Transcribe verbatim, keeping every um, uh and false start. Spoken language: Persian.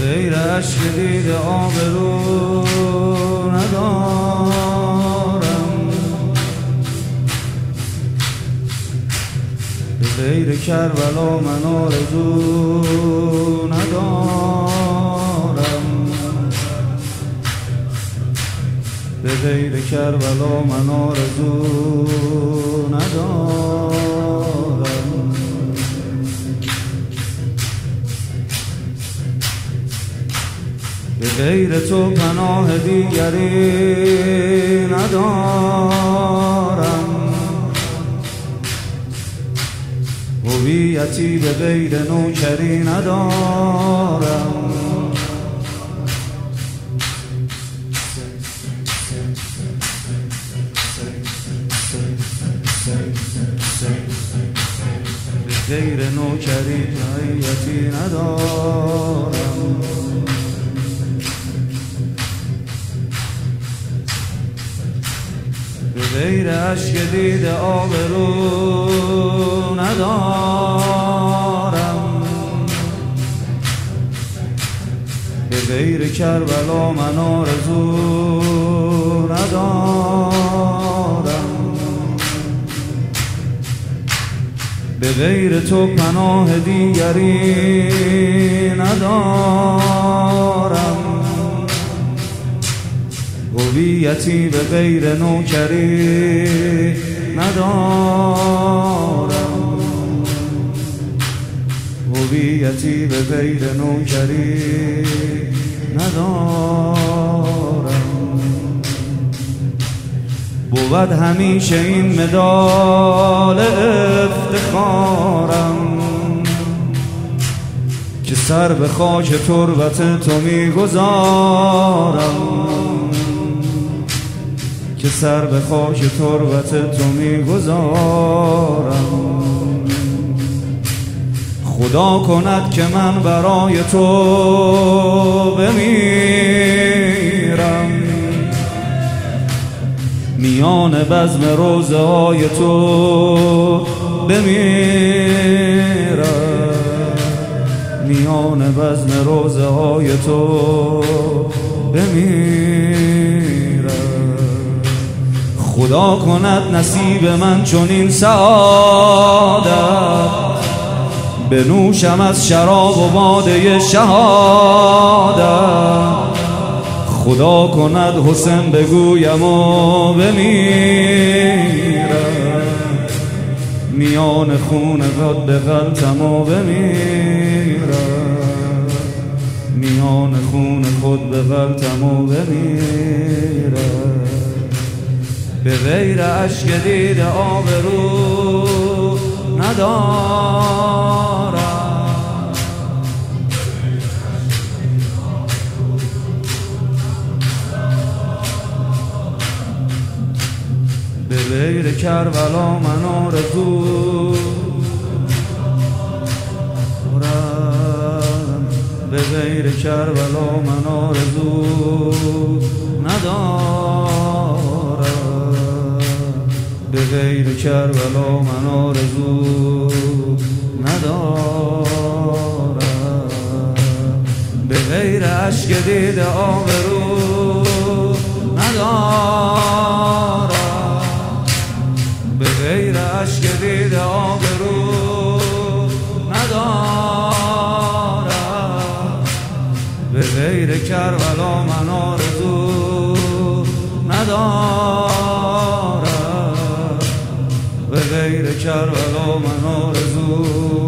غیر عشق دیده آبرو ندارم، به غیر کربلا من آرزو ندارم، به غیر کربلا من آرزو ندارم. به غیر تو پناه دیگری ندارم، هویتی به غیر نوکری ندارم. به غیر نوکری هویتی ندارم، به غیر عشق دیده آبرو ندارم، به غیر کربلا من آرزو ندارم، به غیر تو پناه دیگری ندارم، هویتی به غیر نوکری ندارم، هویتی به غیر نوکری ندارم. بود همیشه این مدال افتخارم که سر به خاک تربت تو میگذارم، که سر به خاک تربت تو میگذارم. خدا کند که من برای تو بمیرم، میان بزم روضه های تو بمیرم، میان بزم روضه های تو بمیرم. خدا کند نصیب من چنین سعادت، بنوشم از شراب و باده شهادت. خدا کند حسین بگویم و بمیرم، میان خون خود بغلتم و بمیرم، میان خون خود بغلتم و بمیرم. به غیر عشق دیده آبرو ندارم، به غیر کربلا من آرزو دارم، به غیر کربلا من آرزو ندارم، به غیر کربلا من آرزو ندارم. به غیر عشق دیده آبرو ندارم، به غیر عشق دیده آبرو ندارم، به غیر کربلا من آرزو ندارم، به غیر کربلا من آرزو